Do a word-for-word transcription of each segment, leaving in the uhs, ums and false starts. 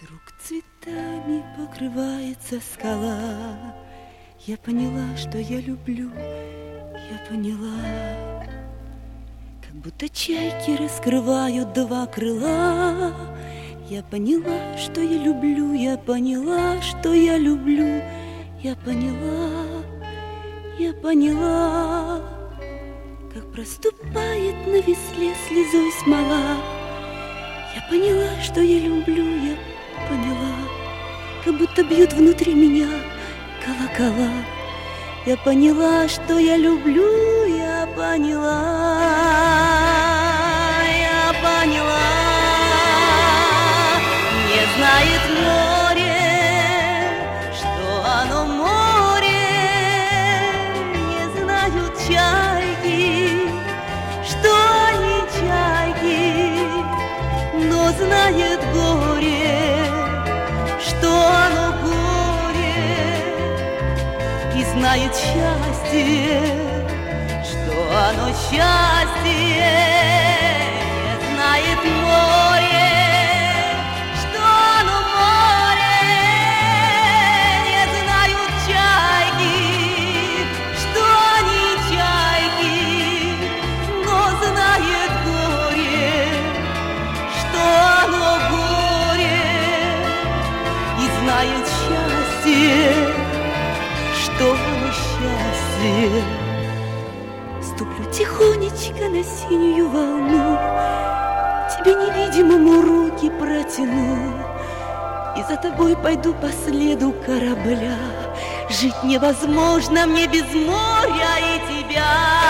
Вдруг цветами покрывается скала. Я поняла, что я люблю, я поняла. Как будто чайки раскрывают два крыла. Я поняла, что я люблю, я поняла, что я люблю. Я поняла, я поняла, как проступает на весле слезой смола. Я поняла, что я люблю, я поняла, как будто бьют внутри меня колокола. Я поняла, что я люблю, я поняла, я поняла. Не знает море, что оно море, не знают чайки, что они чайки, но знает горе, что оно горе, и знает счастье, что оно счастье. Не знает море, что оно море, не знают чайки, что они чайки, но знает горе, что оно горе, и знает счастье, что оно счастье. Ступлю тихонечко на синюю волну, тебе невидимому руки протяну, и за тобой пойду по следу корабля. Жить невозможно мне без моря и тебя.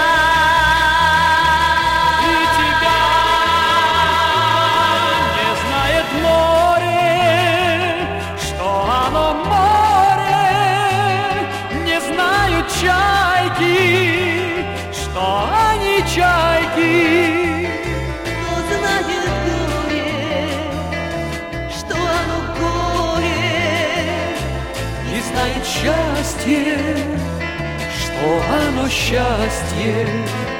Чайки, что они чайки, но знает горе, что оно горе, и знает счастье, что оно счастье.